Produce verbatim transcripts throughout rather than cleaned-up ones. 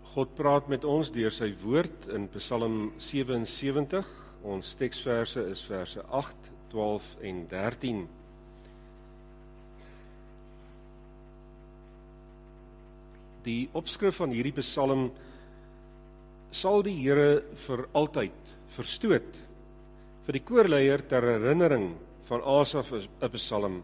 God praat met ons deur sy woord in Psalm sewensewentig. Ons teksverse is verse agt, twaalf en dertien. Die opskrif van hierdie Psalm: sal die Here vir altyd verstoot. Vir die koorleier ter herinnering van Asaf 'n Psalm.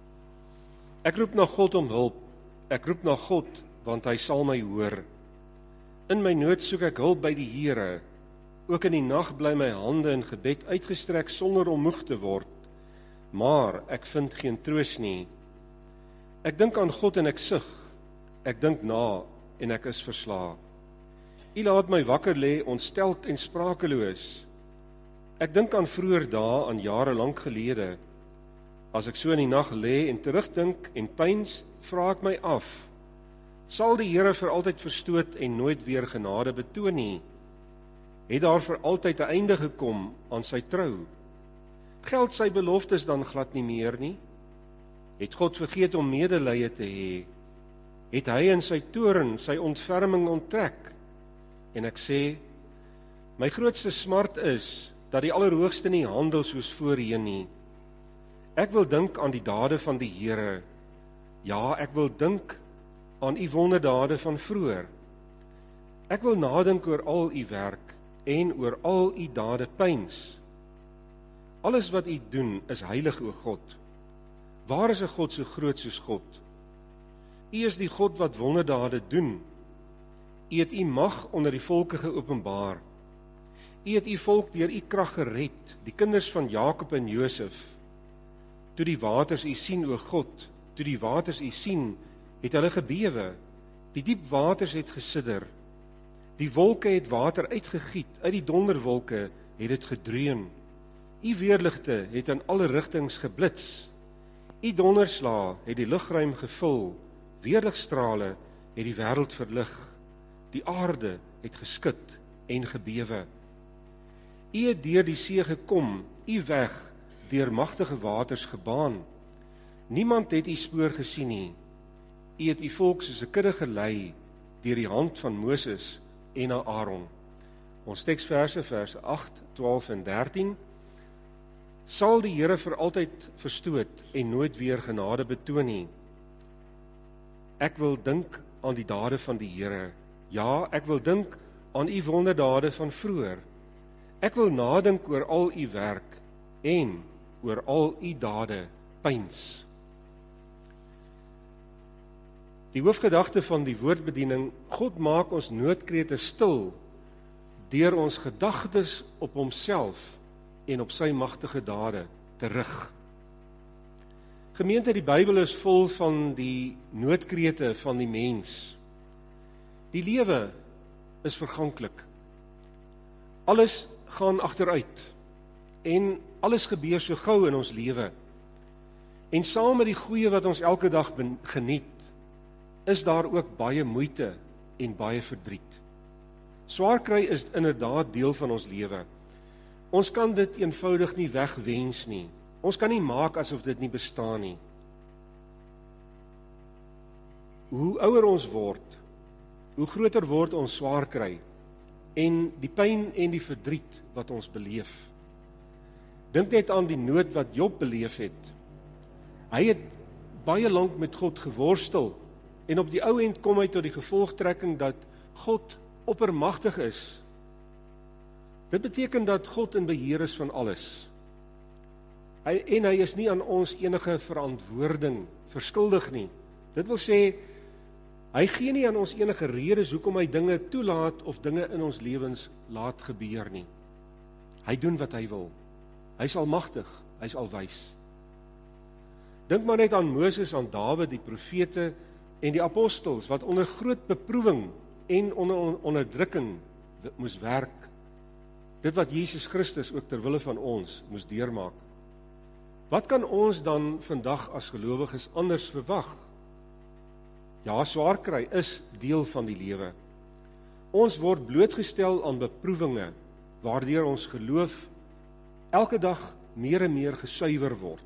Ek roep na God om hulp, ek roep na God, want hy sal my hoor. In my nood soek ek hulp by die Here. Ook in die nag bly my hande in gebed uitgestrek sonder om moeg te word. Maar ek vind geen troos nie. Ek dink aan God en ek sug. Ek dink na en ek is verslae. U laat my wakker lê, ontsteld en sprakeloos. Ek dink aan vroeër dae, aan jare lank gelede. As ek so in die nag lê en terugdink en pyns, vra ek my af: sal die Here vir altyd verstoot en nooit weer genade betoon nie? Het daar vir altyd 'n einde gekom aan sy trou? Geld sy beloftes dan glad nie meer nie? Het God vergeet om medelee te hê? Het hy in sy toorn sy ontferming onttrek? En ek sê, my grootste smart is dat die Allerhoogste nie handel soos voorheen nie. Ek wil dink aan die dade van die Here. Ja, ek wil dink aan u wonderdade van vroeër. Ek wil nadink oor al u werk en oor al u dade pyns. Alles wat u doen is heilig, o God. Waar is 'n God so groot soos God? U is die God wat wonderdade doen. U het u mag onder die volke geopenbaar. U het u volk deur u krag gered, die kinders van Jakob en Josef. Toe die waters u sien, o God, toe die waters u sien, het hulle gebewe. Die diep waters het gesidder. Die wolke het water uitgegiet, uit die donderwolke het dit gedreun. U weerligte het in alle rigtings geblits. U donderslae het die lugruim gevul. Weerligstrale het die wêreld verlig. Die aarde het geskud en gebewe. U het deur die see gekom, u weg deur magtige waters gebaan. Niemand het u spoor gesien nie. U het u volk soos 'n kudde gelei deur die hand van Moses en Aaron. Ons teksverse verse agt, twaalf en dertien. Sal die Here vir altyd verstoot en nooit weer genade betoon nie? Ek wil dink aan die dade van die Here. Ja, ek wil dink aan u wonderdade van vroeër. Ek wil nadink oor al u werk en oor al u dade pyns. Die hoofgedagte van die woordbediening: God maak ons noodkrete stil deur ons gedagtes op homself en op sy magtige dade te rig. Gemeente, die Bybel is vol van die noodkrete van die mens. Die lewe is verganklik. Alles gaan agteruit en alles gebeur so gou in ons lewe. En saam met die goeie wat ons elke dag geniet, is daar ook baie moeite en baie verdriet. Swaar kry is inderdaad deel van ons lewe. Ons kan dit eenvoudig nie wegwens nie. Ons kan nie maak asof dit nie bestaan nie. Hoe ouer ons word, hoe groter word ons swaar kry en die pyn en die verdriet wat ons beleef. Dink net aan die nood wat Job beleef het. Hy het baie lank met God geworstel en op die ou end kom hy tot die gevolgtrekking dat God oppermagtig is. Dit beteken dat God in beheer is van alles. Hy, en hy is nie aan ons enige verantwoording verskuldig nie. Dit wil sê, hy gee nie aan ons enige redes hoekom hy dinge toelaat of dinge in ons lewens laat gebeur nie. Hy doen wat hy wil. Hy is almagtig, hy is alwys. Dink maar net aan Moses, aan Dawid, die profete en die apostels, wat onder groot beproewing en onder onderdrukking moes werk. Dit wat Jesus Christus ook ter wille van ons moes deurmaak. Wat kan ons dan vandag as gelowiges anders verwag? Ja, swaar kry is deel van die lewe. Ons word blootgestel aan beproewinge, waardeur ons geloof elke dag meer en meer gesuiwer word.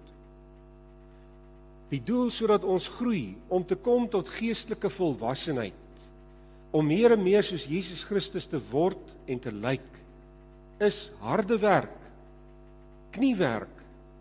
Die doel sodat ons groei om te kom tot geestelike volwassenheid, om meer en meer soos Jesus Christus te word en te lyk, is harde werk, kniewerk,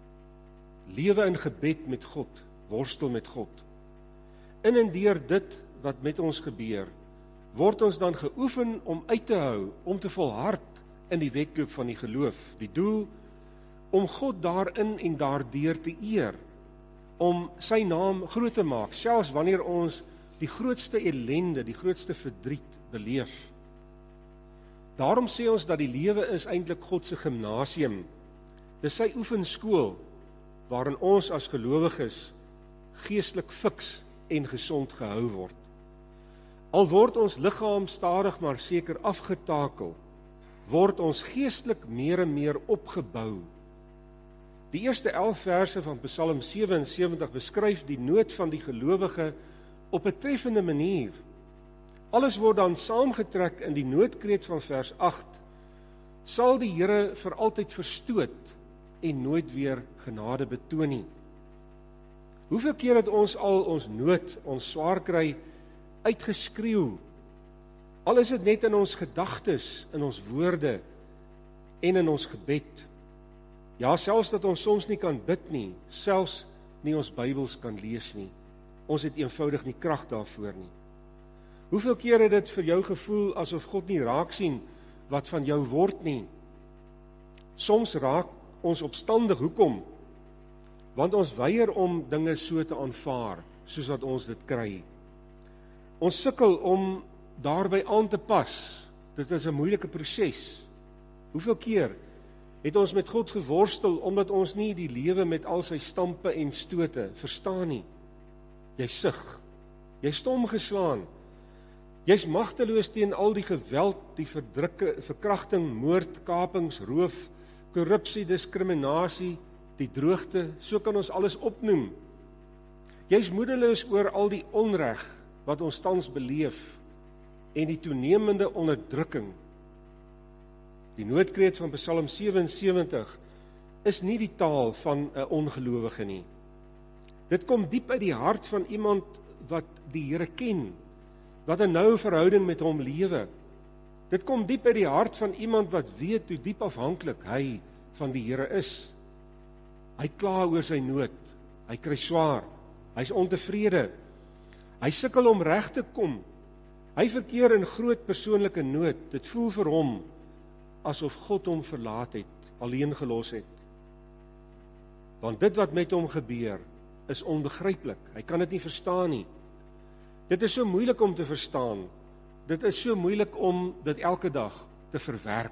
lewe in gebed met God, worstel met God. In en deur dit wat met ons gebeur, word ons dan geoefen om uit te hou, om te volhard in die wedloop van die geloof. Die doel, om God daarin en daardeur te eer, om sy naam groot te maak, selfs wanneer ons die grootste ellende, die grootste verdriet beleef. Daarom sê ons dat die lewe is eintlik God se gimnasium. Dis sy oefenskool, waarin ons as gelowiges geestelik fiks en gesond gehou word. Al word ons liggaam stadig maar seker afgetakel, word ons geestelik meer en meer opgebou. Die eerste elf verse van Psalm sewe en sewentig beskryf die nood van die gelowige op 'n treffende manier. Alles word dan saamgetrek in die noodkreet van vers agt. Sal die Here vir altyd verstoot en nooit weer genade betoon nie. Hoeveel keer het ons al ons nood, ons swaar kry, uitgeskreeu, al is dit net in ons gedagtes, in ons woorde en in ons gebed. Ja, selfs dat ons soms nie kan bid nie, selfs nie ons Bybels kan lees nie. Ons het eenvoudig nie krag daarvoor nie. Hoeveel keer het dit vir jou gevoel asof God nie raak sien wat van jou word nie? Soms raak ons opstandig, hoekom? Want ons weier om dinge so te aanvaar, soos wat ons dit kry. Ons sukkel om daarby aan te pas. Dit is 'n moeilike proses. Hoeveel keer het ons met God geworstel, omdat ons nie die lewe met al sy stampe en stote verstaan nie. Jy sug, jy stom geslaan, jy's magteloos teen al die geweld, die verdrukke, verkrachting, moord, kapings, roof, korrupsie, diskriminasie, die droogte, so kan ons alles opnoem. Jy's moedeloos oor al die onreg wat ons tans beleef en die toenemende onderdrukking. Die noodkreet van Psalm sewe en sewentig is nie die taal van 'n ongelowige nie. Dit kom diep uit die hart van iemand wat die Here ken, wat 'n noue verhouding met hom lewe. Dit kom diep uit die hart van iemand wat weet hoe diep afhanklik hy van die Here is. Hy kla oor sy nood, hy kry swaar, hy's ontevrede, hy sukkel om reg te kom, hy verkeer in groot persoonlike nood. Dit voel vir hom asof God hom verlaat het, alleen gelos het. Want dit wat met hom gebeur, is onbegryplik. Hy kan dit nie verstaan nie. Dit is so moeilik om te verstaan. Dit is so moeilik om dit elke dag te verwerk.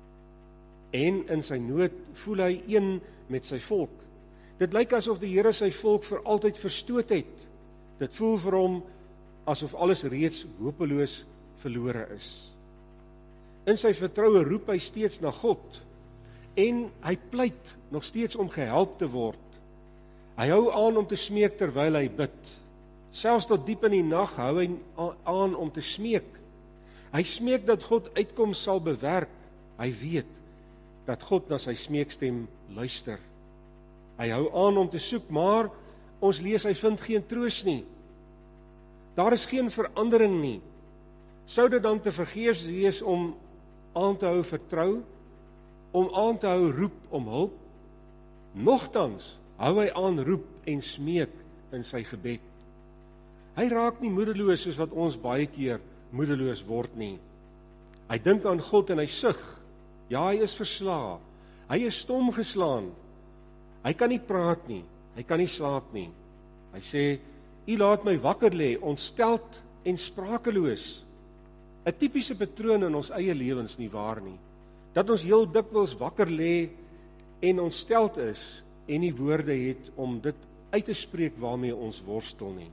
En in sy nood voel hy een met sy volk. Dit lyk asof die Here sy volk vir altyd verstoot het. Dit voel vir hom asof alles reeds hopeloos verlore is. In sy vertroue roep hy steeds na God, en hy pleit nog steeds om gehelp te word. Hy hou aan om te smeek terwyl hy bid. Selfs tot diep in die nag hou hy aan om te smeek. Hy smeek dat God uitkoms sal bewerk. Hy weet dat God na sy smeekstem luister. Hy hou aan om te soek, maar ons lees hy vind geen troos nie. Daar is geen verandering nie. Sou dit dan te vergeefs wees om aan te hou vertrou, om aan te hou roep om hulp? Nogtans hou hy aan roep en smeek in sy gebed. Hy raak nie moedeloos soos wat ons baie keer moedeloos word nie. Hy dink aan God en hy sug. Ja, hy is verslae. Hy is stom geslaan. Hy kan nie praat nie. Hy kan nie slaap nie. Hy sê, U laat my wakker lê, ontsteld en sprakeloos. 'n Tipiese patroon in ons eie lewens nie waar nie. Dat ons heel dikwels wakker lê en ontsteld is en nie woorde het om dit uit te spreek waarmee ons worstel nie.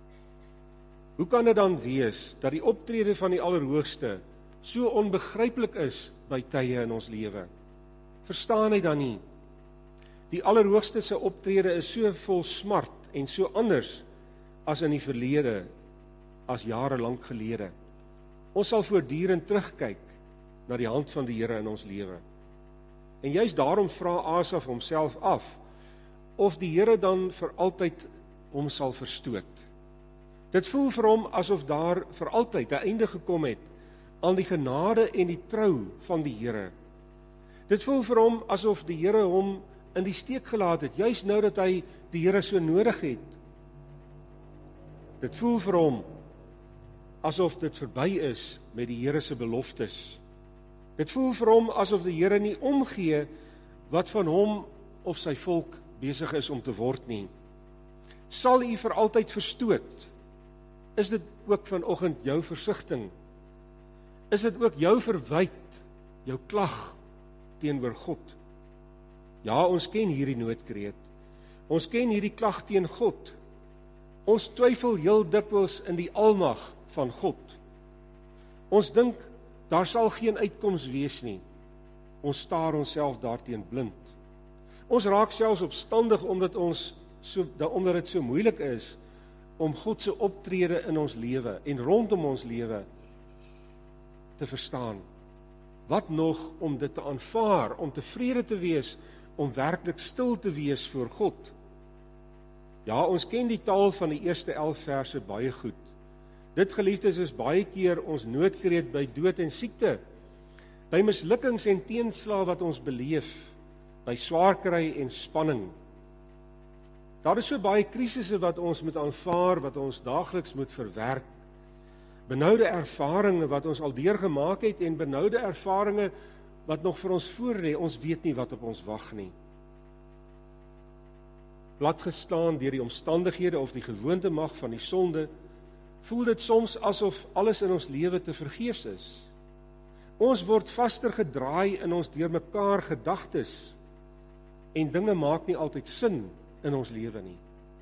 Hoe kan dit dan wees dat die optrede van die Allerhoogste so onbegryplik is by tye in ons lewe? Verstaan hy dan nie? Die Allerhoogste se optrede is so vol smart en so anders as in die verlede, as jare lank gelede. Ons sal voortdurend terugkyk na die hand van die Here in ons lewe. En juist daarom vra Asaf homself af, of die Here dan vir altyd hom sal verstoot. Dit voel vir hom asof daar vir altyd 'n einde gekom het aan die genade en die trou van die Here. Dit voel vir hom asof die Here hom in die steek gelaat het, juis nou dat hy die Here so nodig het. Dit voel vir hom asof dit verby is met die Here se beloftes. Dit voel vir hom asof die Here nie omgee wat van hom of sy volk besig is om te word nie. Sal u vir altyd verstoot? Is dit ook vanoggend jou versigtiging? Is dit ook jou verwyt, jou klag teenoor God? Ja, ons ken hierdie noodkreet. Ons ken hierdie klag teen God. Ons twyfel heel dikwels in die almag van God. Ons dink, daar sal geen uitkoms wees nie. Ons staar onsself daarteen blind. Ons raak selfs opstandig omdat ons so, omdat dit so moeilik is om God se optrede in ons lewe en rondom ons lewe te verstaan. Wat nog om dit te aanvaar, om tevrede te wees, om werklik stil te wees voor God? Ja, ons ken die taal van die eerste elf verse baie goed. Dit, geliefdes, is baie keer ons noodkreet by dood en siekte, by mislukkings en teenslae wat ons beleef, by swaar kry en spanning. Daar is so baie krisisse wat ons moet aanvaar, wat ons daagliks moet verwerk. Benoude ervarings wat ons al deurgemaak het en benoude ervarings wat nog vir ons voorlê, ons weet nie wat op ons wag nie. Platgestaan deur die omstandighede of die gewoonte mag van die sonde, voel dit soms asof alles in ons lewe te vergeefs is. Ons word vaster gedraai in ons deurmekaar gedagtes en dinge maak nie altyd sin in ons lewe nie.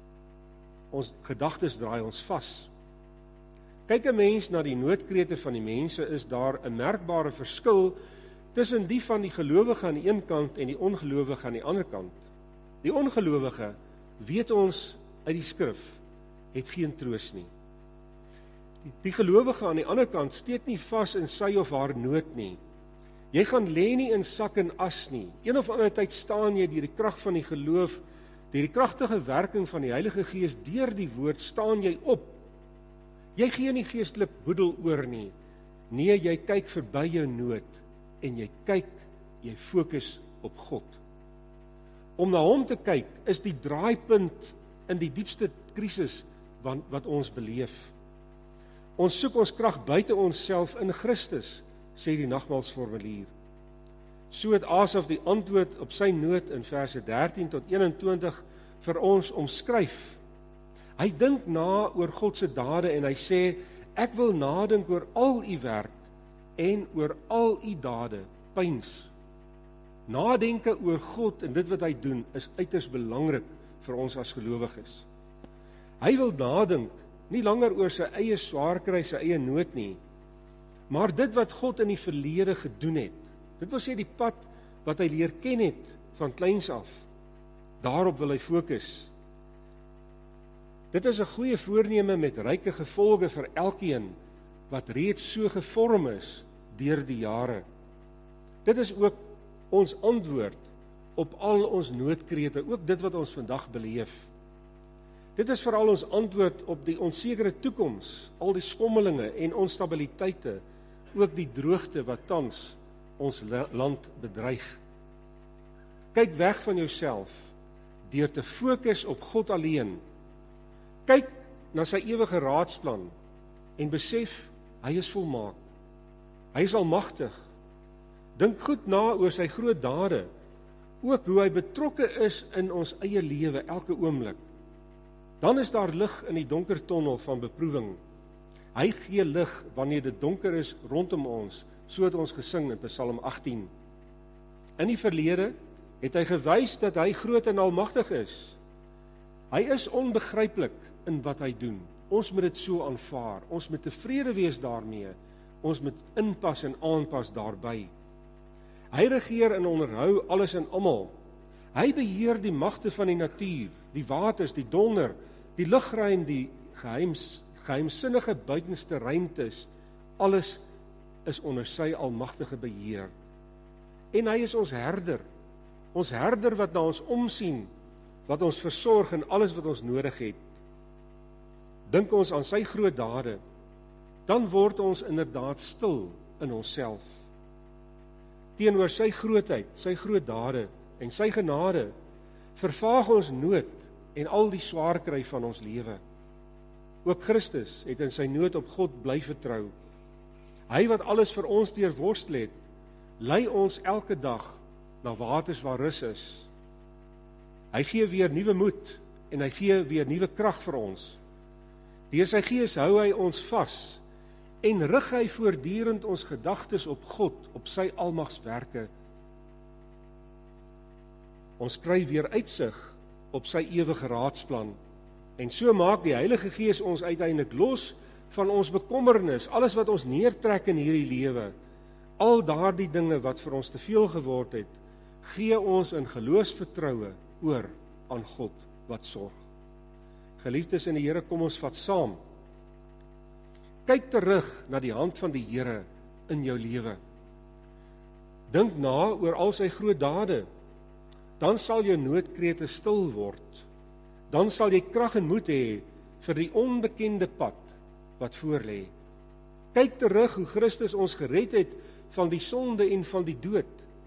Ons gedagtes draai ons vas. Kyk 'n mens na die noodkrete van die mense, is daar 'n merkbare verskil tussen die van die gelowige aan die een kant en die ongelowige aan die ander kant. Die ongelowige, weet ons uit die skrif, het geen troos nie. Die, die gelowige aan die ander kant steek nie vas in sy of haar nood nie. Jy gaan lê nie in sak en as nie. Een of ander tyd staan jy deur die krag van die geloof, deur die kragtige werking van die Heilige Gees, deur die woord staan jy op. Jy gee nie geestelik boedel oor nie. Nee, jy kyk verby jou nood en jy kyk, jy fokus op God. Om na hom te kyk is die draaipunt in die diepste krisis wat, wat ons beleef. Ons soek ons krag buite onsself in Christus, sê die nagmaalsformulier. So het Asaf die antwoord op sy nood in verse dertien tot eenentwintig vir ons omskryf. Hy dink na oor God se dade en hy sê, ek wil nadink oor al u werk en oor al u dade, pyns. Nadenke oor God en dit wat hy doen is uiters belangrik vir ons as gelowiges. Hy wil nadink nie langer oor sy eie swaar kry, sy eie nood nie, maar dit wat God in die verlede gedoen het. Dit wil sê die pad wat hy leer ken het van kleins af. Daarop wil hy fokus. Dit is 'n goeie voorneme met ryke gevolge vir elkeen wat reeds so gevorm is deur die jare. Dit is ook ons antwoord op al ons noodkrete, ook dit wat ons vandag beleef. Dit is veral ons antwoord op die onsekere toekoms, al die skommelinge en onstabiliteite, ook die droogte wat tans ons land bedreig. Kyk weg van jouself, deur te fokus op God alleen. Kyk na sy ewige raadsplan en besef, hy is volmaak. Hy is almagtig. Dink goed na oor sy groot dade, ook hoe hy betrokke is in ons eie lewe elke oomblik. Dan is daar lig in die donker tonnel van beproewing. Hy gee lig wanneer dit donker is rondom ons, so het ons gesing in Psalm agttien. In die verlede het hy gewys dat hy groot en almagtig is. Hy is onbegryplik in wat hy doen. Ons moet dit so aanvaar. Ons moet tevrede wees daarmee. Ons moet inpas en aanpas daarby. Hy regeer en onderhou alles en almal. Hy beheer die magte van die natuur, die waters, die donder, die lugruim, die geheims, geheimsinnige buitenste ruimtes. Alles is onder sy almagtige beheer. En hy is ons herder. Ons herder wat na ons omsien, wat ons versorg en alles wat ons nodig het. dink ons aan sy groot dade, dan word ons inderdaad stil in onsself. Teenoor sy grootheid, sy groot dade en sy genade, vervaag ons nood en al die swaar kry van ons lewe. Ook Christus het in sy nood op God bly vertrou. Hy wat alles vir ons deurworstel het, lei ons elke dag na waters waar rus is. Hy gee weer nuwe moed en hy gee weer nuwe krag vir ons. Deur sy gees hou hy ons vas en rig hy voortdurend ons gedagtes op God, op sy almagswerke. Ons kry weer uitsig op sy ewige raadsplan. En so maak die Heilige Gees ons uiteindelik los van ons bekommernis, alles wat ons neertrek in hierdie lewe, al daardie dinge wat vir ons te veel geword het, gee ons in geloofsvertroue oor aan God wat sorg. Geliefdes in die Here, kom ons vat saam. Kyk terug na die hand van die Here in jou lewe. Dink na oor al sy groot dade. Dan sal jou noodkrete stil word. Dan sal jy krag en moed hê vir die onbekende pad wat voorlê. Kyk terug hoe Christus ons gered het van die sonde en van die dood.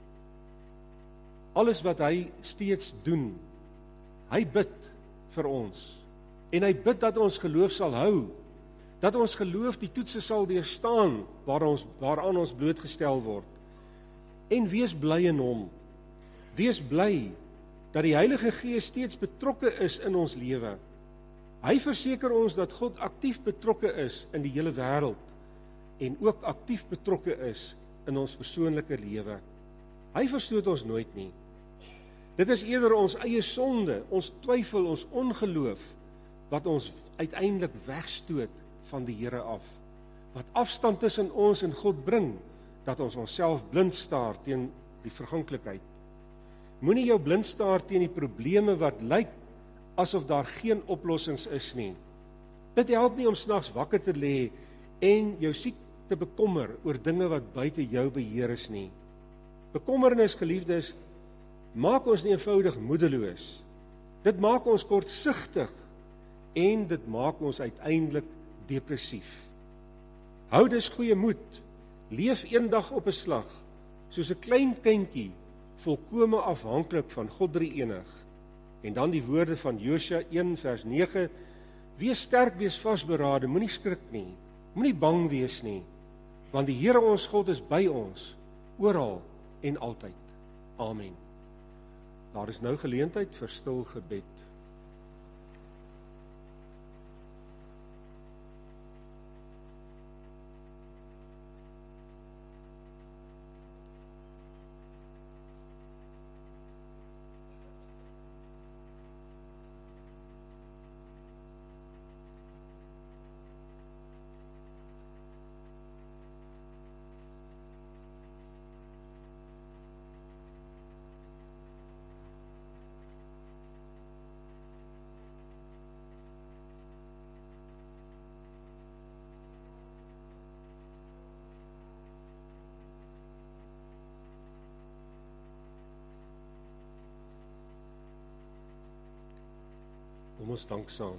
Alles wat hy steeds doen, hy bid vir ons. En hy bid dat ons geloof sal hou, dat ons geloof die toetse sal deurstaan waar ons, waaraan ons blootgestel word. En wees bly in hom. Wees bly dat die Heilige Gees steeds betrokke is in ons lewe. Hy verseker ons dat God aktief betrokke is in die hele wêreld en ook aktief betrokke is in ons persoonlike lewe. Hy verstoot ons nooit nie. Dit is eerder ons eie sonde, ons twyfel, ons ongeloof wat ons uiteindelik wegstoot van die Here af. Wat afstand tussen ons en God bring, dat ons onsself blind staar teen die verganklikheid. Moenie jou blind staar teen die probleme wat lyk asof daar geen oplossings is nie. Dit help nie om snags wakker te lê en jou siek te bekommer oor dinge wat buite jou beheer is nie. Bekommernis, geliefdes, maak ons nie eenvoudig moedeloos. Dit maak ons kortsigtig en dit maak ons uiteindelik depressief. Hou dus goeie moed, leef eendag op 'n slag, soos 'n klein kindjie, volkome afhanklik van God drie-enig. En dan die woorde van Josua een vers nege, wees sterk, wees vasberade, moenie skrik nie, moenie bang wees nie, want die Here ons God is by ons, oral en altyd. Amen. Daar is nou geleentheid vir stil gebed. Kom ons dank saam.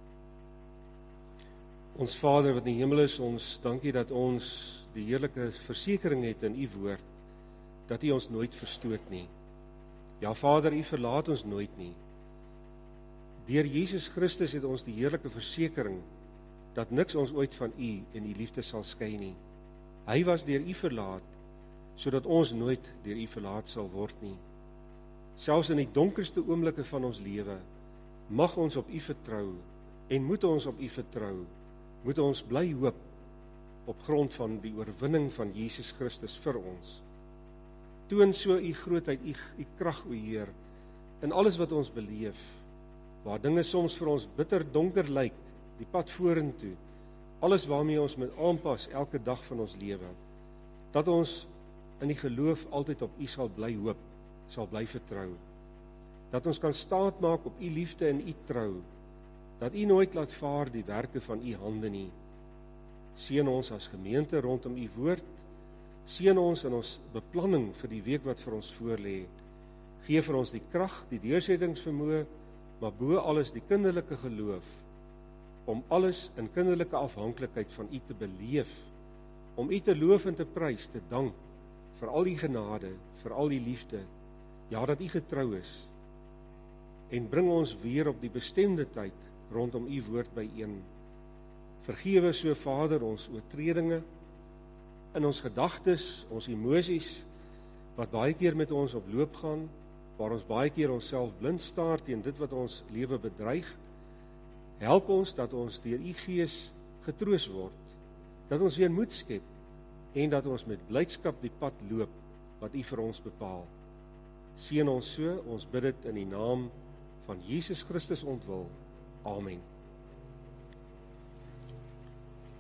Ons Vader wat in die hemel is, ons dankie dat ons die heerlike versekering het in U woord, dat U ons nooit verstoot nie. Ja, Vader, U verlaat ons nooit nie. Deur Jesus Christus het ons die heerlike versekering, dat niks ons ooit van U en U liefde sal skei nie. Hy was deur U verlaat, sodat ons nooit deur U verlaat sal word nie. Selfs in die donkerste oomblikke van ons lewe, mag ons op U vertrou, en moet ons op U vertrou, moet ons bly hoop, op grond van die oorwinning van Jesus Christus vir ons. Toon so U grootheid, U, U krag, O Heer, in alles wat ons beleef, waar dinge soms vir ons bitter donker lyk, die pad vorentoe, alles waarmee ons moet aanpas, elke dag van ons lewe, dat ons in die geloof altyd op U sal bly hoop, sal bly vertrou, dat ons kan staat maak op U liefde en U trou, dat U nooit laat vaar die werke van U hande nie. Seën ons as gemeente rondom U woord, seën ons in ons beplanning vir die week wat vir ons voorlê. Gee vir ons die krag, die deursettingsvermoë, maar bo alles die kinderlike geloof, om alles in kinderlike afhanklikheid van U te beleef, om U te loof en te prys, te dank vir al die genade, vir al die liefde, ja, dat U getrou is, en bring ons weer op die bestemde tyd rondom U woord byeen. Vergewe so, Vader, ons oortredinge, in ons gedagtes, ons emosies, wat baie keer met ons op loop gaan, waar ons baie keer onsself blind staar teen dit wat ons lewe bedreig. Help ons dat ons deur U Gees getroos word, dat ons weer moed skep, en dat ons met blydskap die pad loop, wat U vir ons bepaal. Seën ons so, ons bid dit in die naam van Jesus Christus ontwil. Amen.